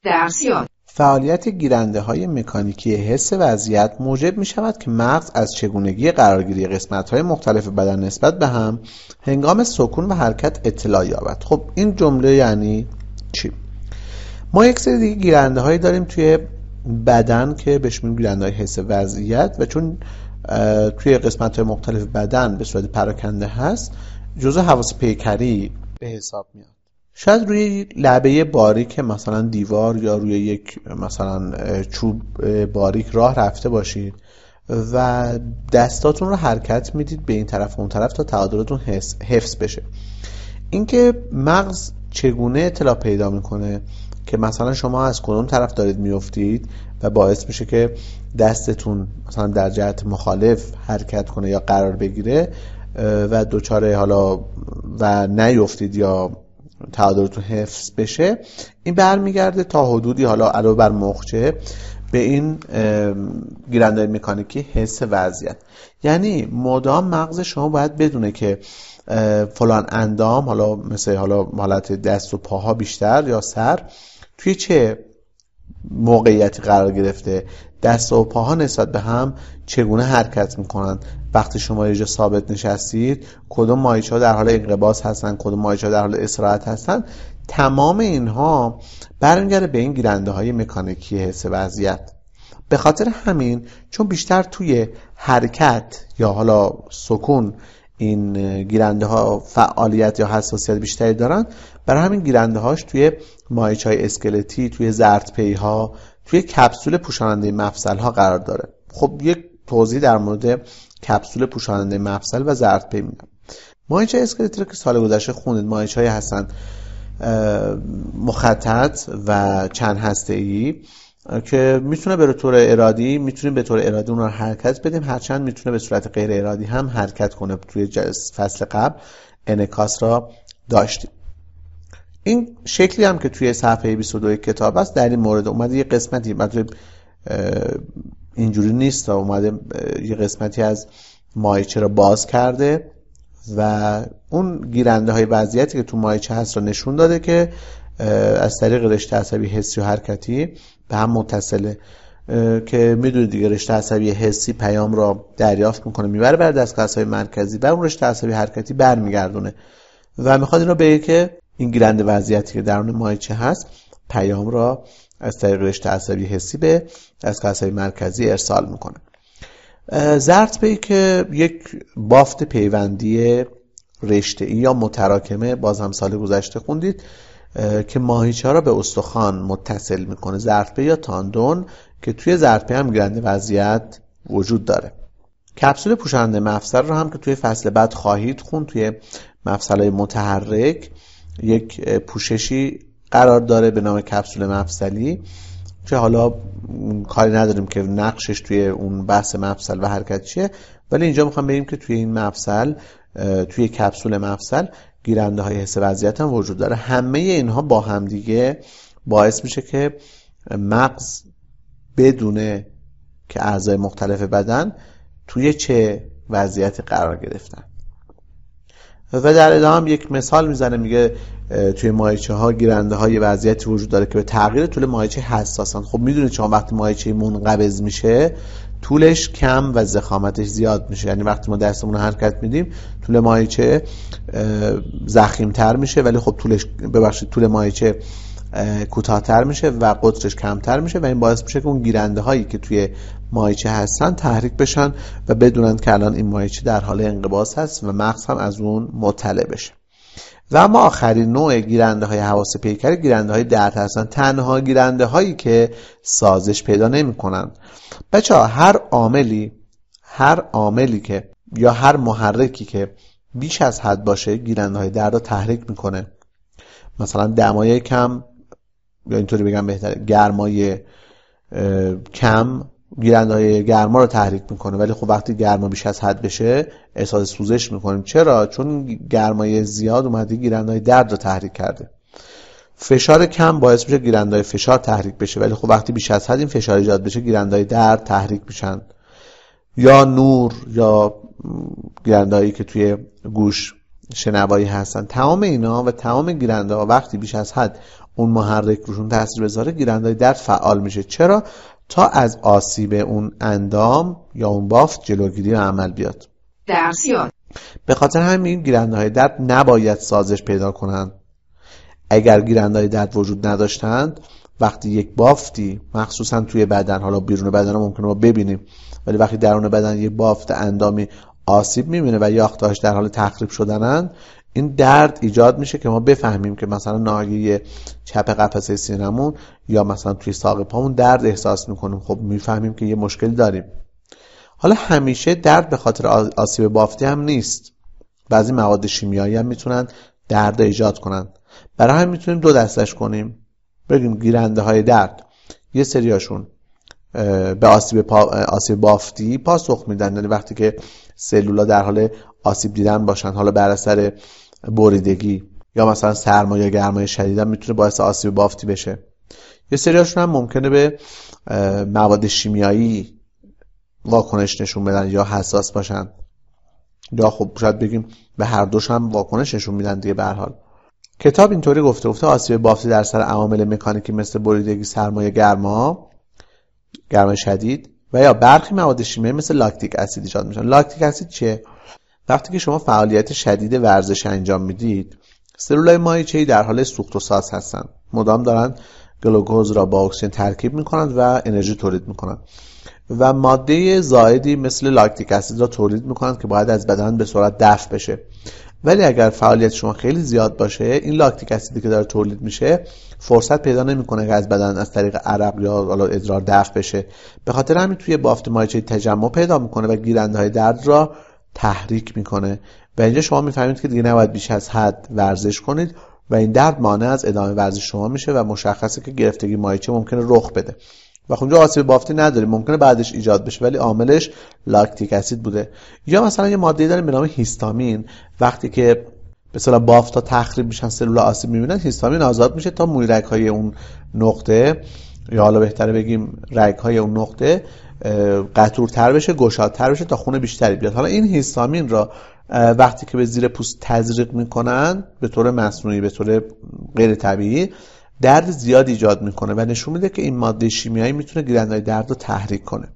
de acción. فعالیت گیرنده‌های مکانیکی حس وضعیت موجب می‌شود که مغز از چگونگی قرارگیری قسمت‌های مختلف بدن نسبت به هم هنگام سکون و حرکت اطلاع یابد. خب این جمله یعنی چی؟ ما یک سری دیگه گیرنده‌هایی داریم توی بدن که بهش میگیم گیرنده‌های حس وضعیت و چون توی قسمت‌های مختلف بدن به صورت پراکنده هست جزء حواس پیکری به حساب میاد. شاید روی لبه باریک مثلا دیوار یا روی یک مثلا چوب باریک راه رفته باشید و دستاتون رو حرکت میدید به این طرف و اون طرف تا تعادلتون حفظ بشه. اینکه مغز چگونه اطلاع پیدا میکنه که مثلا شما از کدوم طرف دارید میافتید و باعث میشه که دستتون مثلا در جهت مخالف حرکت کنه یا قرار بگیره و دوچاره حالا و نیفتید یا تعادلتون حفظ بشه، این برمیگرده تا حدودی حالا علاوه بر مخچه به این گیرنده مکانیکی حس وضعیت. یعنی مدام مغز شما باید بدونه که فلان اندام، حالا مثل حالا حالت دست و پاها بیشتر یا سر، توی چه موقعیتی قرار گرفته، دست و پاها نسبت به هم چگونه حرکت میکنن، وقتی شما یه جا ثابت نشستید کدوم مایچه‌ها در حال انقباض هستن، کدوم مایچه‌ها در حال استراحت هستن. تمام اینها برمیگرده به این گیرنده‌های مکانیکی حس وضعیت. به خاطر همین چون بیشتر توی حرکت یا حالا سکون این گیرنده ها فعالیت یا حساسیت بیشتری دارن، برای همین گیرنده هاش توی مایچه‌های اسکلتی، توی زردپی ها، توی کپسول پوشاننده مفصل ها قرار داره. خب یک توضیح در مورد کپسول پوشاننده مفصل و زردپی میدم. مایچه اسکلتی رو که سال گذشته خوندید، مایچه‌ای هستن مخطط و چند هسته‌ای که میتونه به طور ارادی، میتونیم به طور ارادی اون رو حرکت بدیم، هرچند میتونه به صورت غیر ارادی هم حرکت کنه. توی فصل قبل انعکاس را داشتیم. این شکلی هم که توی صفحه 22 کتاب است در این مورد اومده یه قسمتی، مثلا اینجوری نیست، اومده یه قسمتی از مایچه را باز کرده و اون گیرنده های وضعیتی که تو مایچه هست را نشون داده که از طریق رشته عصبی حسی و حرکتی به هم متصله، که میدونید دیگه رشته عصبی حسی پیام را دریافت میکنه میبره بر دستگاه عصبی مرکزی و اون رشته عصبی حرکتی برمیگردونه و میخواد این را بگه که این گیرنده وضعیتی که درون مایچه هست پیام را از طریق رشته عصبی حسی به دستگاه عصبی مرکزی ارسال میکنه. زردپی که یک بافت پیوندی رشته‌ای یا متراکمه، باز هم سال گذشته خوندید، که ماهیچه را به استخوان متصل میکنه، زردپی یا تاندون، که توی زردپی هم گیرنده وضعیت وجود داره. کپسول پوشاننده مفصل رو هم که توی فصل بعد خواهید خوند، توی مفصل‌های متحرک یک پوششی قرار داره به نام کپسول مفصلی که حالا کاری نداریم که نقشش توی اون بحث مفصل و حرکت چیه، ولی اینجا میخوام بگیم که توی این مفصل، توی کپسول مفصل گیرنده های حس وضعیت هم وجود داره. همه اینها با هم دیگه باعث میشه که مغز بدونه که اعضای مختلف بدن توی چه وضعیت قرار گرفتن. و در ادامه هم یک مثال میزنه، میگه توی مایچه ها گیرنده های وضعیتی وجود داره که به تغییر طول مایچه حساسن. خب میدونید شما وقتی مایچه منقبض میشه طولش کم و ضخامتش زیاد میشه، یعنی وقتی ما دستمون رو حرکت میدیم طول مایچه ضخیم‌تر میشه، ولی خب طول مایچه کوتاه‌تر میشه و قطرش کمتر میشه و این باعث میشه که اون گیرنده هایی که توی مایچه هستن تحریک بشن و بدونن که الان این مایچه در حال انقباض هست و مغز هم از اون مطلع بشه. و اما آخرین نوع گیرنده های حواس پیکر گیرنده های درد هستن، تنها گیرنده هایی که سازش پیدا نمی کنن. بچه‌ها هر عاملی که یا هر محرکی که بیش از حد باشه گیرنده های درد رو تحریک میکنه. مثلا دمای کم، یا اینطوری بگم بهتره، گرمای کم گیرنده های گرما رو تحریک میکنه، ولی خب وقتی گرما بیش از حد بشه احساس سوزش میکنیم. چرا؟ چون گرمای زیاد اومده گیرنده های درد رو تحریک کرده. فشار کم باعث میشه گیرنده های فشار تحریک بشه، ولی خب وقتی بیش از حد این فشار ایجاد بشه گیرنده های درد تحریک میشن. یا نور، یا گیرنده هایی که توی گوش شنوایی هستن. تمام اینا و تمام گیرنده ها وقتی بیش از حد اون محرک روشون تاثیر بذاره گیرنده‌های درد فعال میشه. چرا؟ تا از آسیب اون اندام یا اون بافت جلوگیری و عمل بیاد. درسیات. به خاطر همین گیرنده‌های درد نباید سازش پیدا کنند. اگر گیرنده‌های درد وجود نداشتند، وقتی یک بافتی مخصوصا توی بدن، حالا بیرون بدن رو ممکنه ما ببینیم ولی وقتی درون بدن یک بافت اندامی آسیب می‌بینه و یافته‌هاش در حال تخریب شدنن، این درد ایجاد میشه که ما بفهمیم که مثلا ناحیه چپ قفسه سینه‌مون یا مثلا توی ساق پامون درد احساس میکنیم. خب میفهمیم که یه مشکلی داریم. حالا همیشه درد به خاطر آسیب بافتی هم نیست. بعضی مواد شیمیایی هم میتونن درد ایجاد کنن. برای هم میتونیم دو دستش کنیم، بگیم گیرنده های درد یه سریاشون به آسیب بافتی پاسخ میدن، یعنی وقتی که سلولا در حال آسیب دیدن باشن، حالا بر اثر بریدگی یا مثلا سرما یا گرمای شدید هم میتونه باعث آسیب بافتی بشه. یه سریاشون هم ممکنه به مواد شیمیایی واکنش نشون بدن یا حساس باشن، یا خب شاید بگیم به هر دوش هم واکنش نشون میدن دیگه. به هر حال کتاب اینطوری گفته آسیب بافتی در سر عوامل مکانیکی مثل بریدگی، سرما یا گرمای شدید و یا برخی مواد شیمیایی مثل لاکتیک اسید ایجاد میشن. لاکتیک اسید چیه؟ وقتی که شما فعالیت شدید ورزش انجام میدید، سلولای مایچه‌ای در حال سوخت و ساز هستن، مدام دارن گلوکوز را با اکسیژن ترکیب میکنند و انرژی تولید میکنند و ماده زائدی مثل لاکتیک اسید را تولید میکنند که باید از بدن به سرعت دفع بشه. ولی اگر فعالیت شما خیلی زیاد باشه، این لاکتیک اسیدی که داره تولید میشه فرصت پیدا نمیکنه که از بدن از طریق عرق یا ادرار دفع بشه. به خاطر همین توی بافت مایچه‌ای تجمع پیدا میکنه و گیرنده‌های درد را تحریک میکنه و اینجا شما میفهمید که دیگه نباید بیش از حد ورزش کنید و این درد مانع از ادامه ورزش شما میشه و مشخصه که گرفتگی مایچه ممکنه رخ بده و اونجا آسیب بافتی نداریم، ممکنه بعدش ایجاد بشه ولی عاملش لاکتیک اسید بوده. یا مثلا یه ماده‌ای داریم به نام هیستامین، وقتی که به اصطلاح بافت‌ها تخریب میشن، سلول آسیب میبینن، هیستامین آزاد میشه تا موی رگ‌های اون نقطه، یا حالا بهتره بگیم رگ‌های اون نقطه قطورتر بشه، گشادتر بشه تا خون بیشتری بیاد. حالا این هیستامین را وقتی که به زیر پوست تزریق میکنن به طور مصنوعی، به طور غیر طبیعی، درد زیاد ایجاد میکنه و نشون میده که این ماده شیمیایی میتونه گیرنده‌های درد رو تحریک کنه.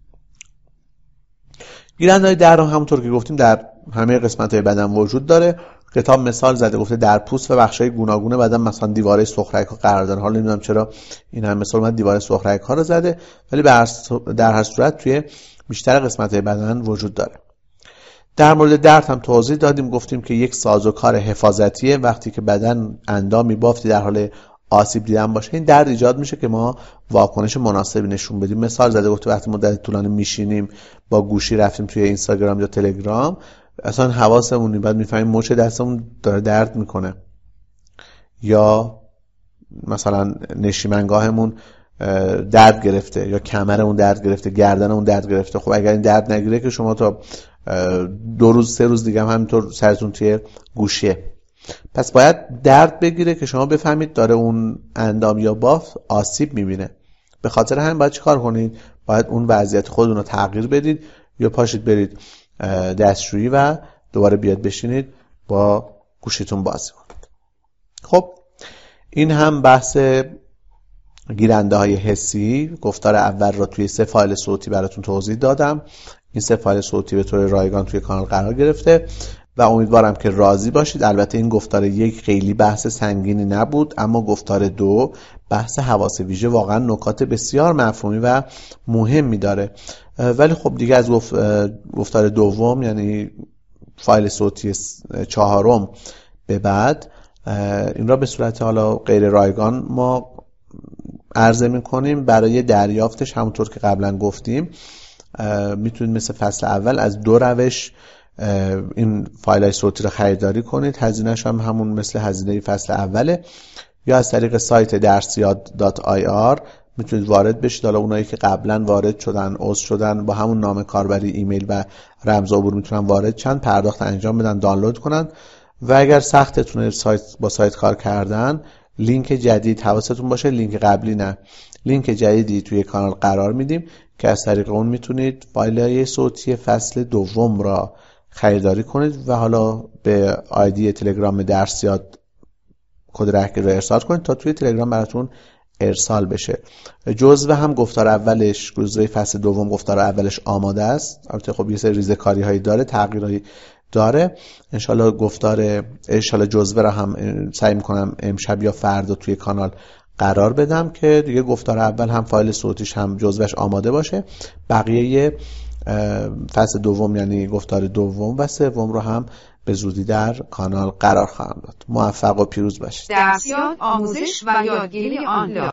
گیرنده‌های درد هم همونطور که گفتیم در همه قسمت‌های بدن وجود داره. کتاب مثال زده، گفته در پوست و بخش‌های گوناگون بدن، مثلا دیواره سخرک‌ها قرار داره. حالا نمیدونم چرا این هم مثال اومد دیواره سخرک‌ها رو زده، ولی در هر صورت توی بیشتر قسمت‌های بدن وجود داره. در مورد درد هم توضیح دادیم، گفتیم که یک سازوکار حفاظتیه. وقتی که بدن اندامی بافتی در حال آسیب دیدن باشه، این درد ایجاد میشه که ما واکنش مناسبی نشون بدیم. مثال زده، گفته وقتی مدت طولانی میشینیم با گوشی رفتیم توی اینستاگرام یا تلگرام، اصلا حواسمون نیست، بعد میفهمیم مچ دستمون داره درد میکنه، یا مثلا نشیمنگاهمون درد گرفته یا کمرمون درد گرفته، گردنمون درد گرفته. خب اگر این درد نگیره که شما تا 2 روز 3 روز دیگه هم همینطور سرتون توی گوشیه. پس باید درد بگیره که شما بفهمید داره اون اندام یا بافت آسیب میبینه. به خاطر همین باید چیکار کنید؟ باید اون وضعیت خودتون رو تغییر بدید، یا پاشید برید دستشویی و دوباره بیاد بشینید با گوشیتون بازی کنید. خب این هم بحث گیرنده های حسی. گفتار اول رو توی 3 فایل صوتی براتون توضیح دادم. این 3 فایل صوتی به طور رایگان توی کانال قرار گرفته و امیدوارم که راضی باشید. البته این گفتار 1 خیلی بحث سنگینی نبود، اما گفتار 2 بحث حواس ویژه واقعا نکات بسیار مفهومی و مهمی داره. ولی خب دیگه از گفتار دوم، یعنی فایل صوتی 4 به بعد، این را به صورت حالا غیر رایگان ما عرضه می‌کنیم. برای دریافتش همونطور که قبلا گفتیم میتونید مثل فصل اول از 2 روش این فایل صوتی رو خریداری کنید. هزینه‌اش هم همون مثل هزینه فصل اوله، یا از طریق سایت درسیات.ir میتونید وارد بشید. حالا اونایی که قبلا وارد شدن، عضو شدن، با همون نام کاربری، ایمیل و رمز عبور میتونن وارد چند پرداخت انجام بدن، دانلود کنن. و اگر سختتونه با سایت کار کردن، لینک جدید حواستون باشه، لینک قبلی نه، لینک جدیدی توی کانال قرار میدیم که از طریق اون میتونید فایل صوتی فصل 2 را خریداری کنید و حالا به آیدی تلگرام درسیات کد رهگیری رو ارسال کنید تا توی تلگرام براتون ارسال بشه. جزوه هم گفتار اولش، جزوه فصل دوم گفتار اولش آماده است. البته خب یه سری ریزه‌کاری هایی داره، تغییرایی داره. انشالله جزوه رو هم سعی میکنم امشب یا فردا توی کانال قرار بدم که دیگه گفتار اول هم فایل صوتیش هم جزوهش آماده باشه. بقیه فصل دوم یعنی گفتار دوم و سوم رو هم به زودی در کانال قرار خواهم داد. موفق و پیروز باشید. درسیات، آموزش و یادگیری آنلاین.